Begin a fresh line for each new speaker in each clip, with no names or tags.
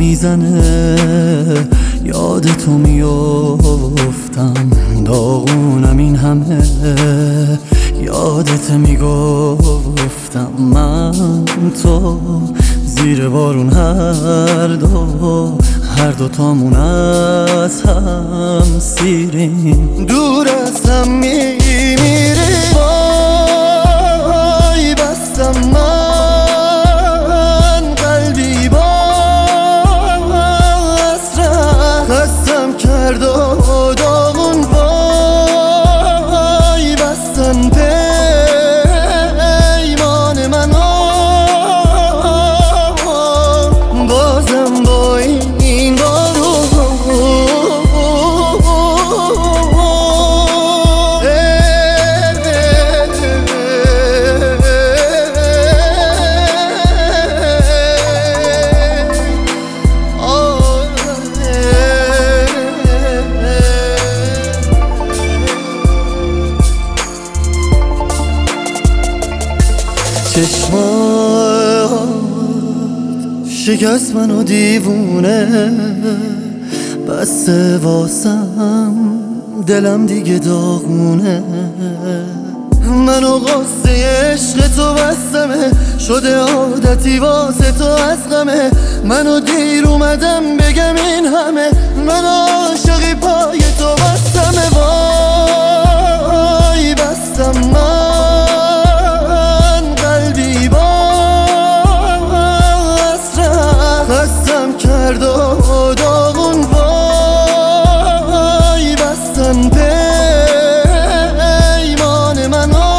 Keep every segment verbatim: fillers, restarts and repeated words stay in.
میزنه، یاد تو میافتم، داغونم این همه، یادت میگفتم من تو زیر بارون هر دو هر دو تامون از هم سیریم، دور از هم میمیریم. وای بستم من قلبی با حسرت، خستم کرد و داغون. وای بستن پیمان منو، بازم با این بارو چشمات شکست منو دیوونه، بسته واسم دلم دیگه داغونه، منو غصه عشق تو بستمه، شده عادتی واسه تو از غمه، منو دیر اومدم بگم این همه، من عاشقی پای تو بستمه. وای بستم من کرد و داغون. وای بستن پیمان منو،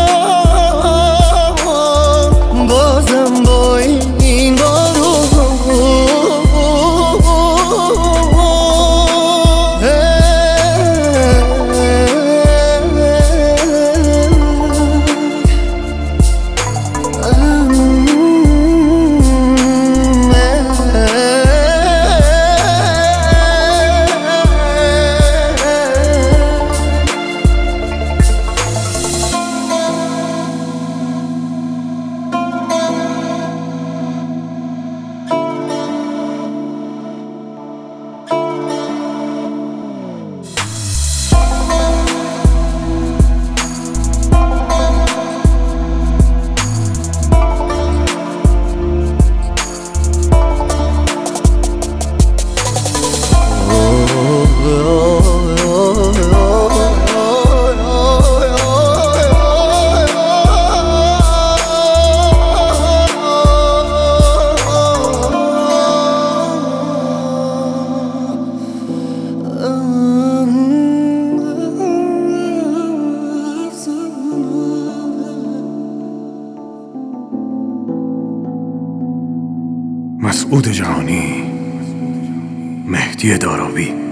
بازم با این بارو
مسعود جهانی، مهدی داراوی.